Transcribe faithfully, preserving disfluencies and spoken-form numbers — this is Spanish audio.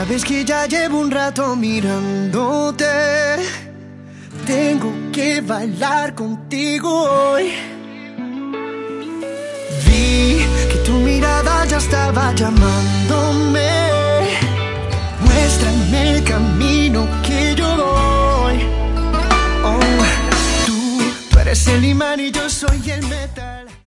Sabes que ya llevo un rato mirándote. Tengo que bailar contigo hoy. Vi que tu mirada ya estaba llamándome. Muéstrame el camino.